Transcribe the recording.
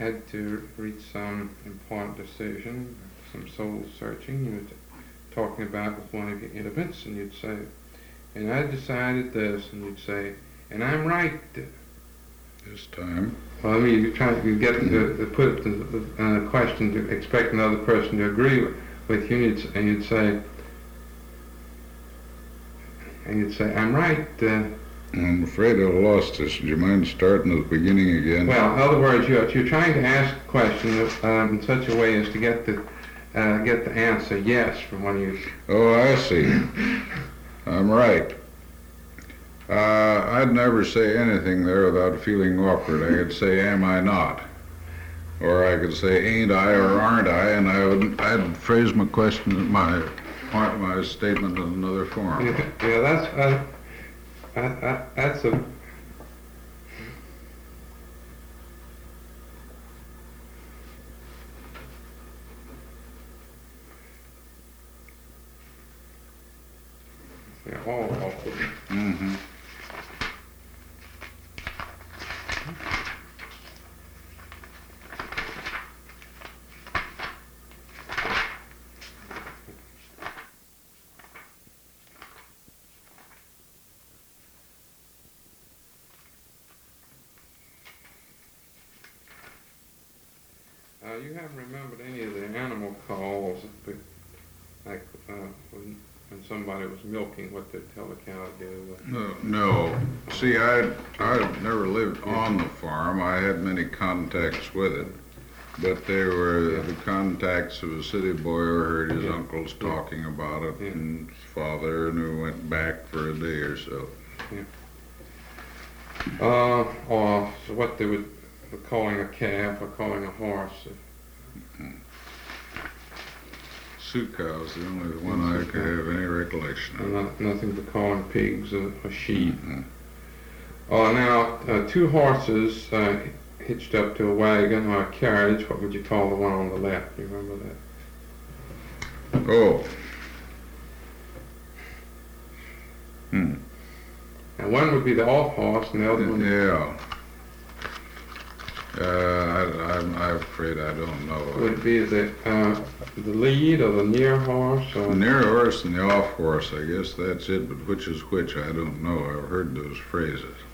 had to reach some important decision, some soul searching, you were talking about with one of your intimates, and you'd say, and I decided this, and you'd say, and I'm right. This time. Well, I mean, you get to put the question to expect another person to agree with you, and you'd say, I'm right. I'm afraid I lost this. Do you mind starting at the beginning again? Well, in other words, you're trying to ask a question in such a way as to get the answer yes from one of you. Oh, I see. I'm right. I'd never say anything there without feeling awkward. I could say, am I not? Or I could say, ain't I or aren't I? And I'd phrase my question, my statement in another form. Yeah, that's a... They're all awkward. Mm-hmm. You haven't remembered any of the animal calls, like when somebody was milking, what they'd tell the cow to do? No. See, I'd never lived on the farm. I had many contacts with it, but they were the contacts of a city boy who heard his uncles talking about it, and his father, and who went back for a day or so. Or so what they would calling a calf or calling a horse. Sioux cow's the only one I could have any recollection of. Nothing but calling pigs or sheep. Now, two horses hitched up to a wagon or a carriage. What would you call the one on the left? You remember that? Oh. And one would be the off horse, and the other one. Yeah. I'm afraid I don't know. Would it be the lead or the near horse? Or? The near horse and the off horse, I guess that's it, but which is which, I don't know. I've heard those phrases.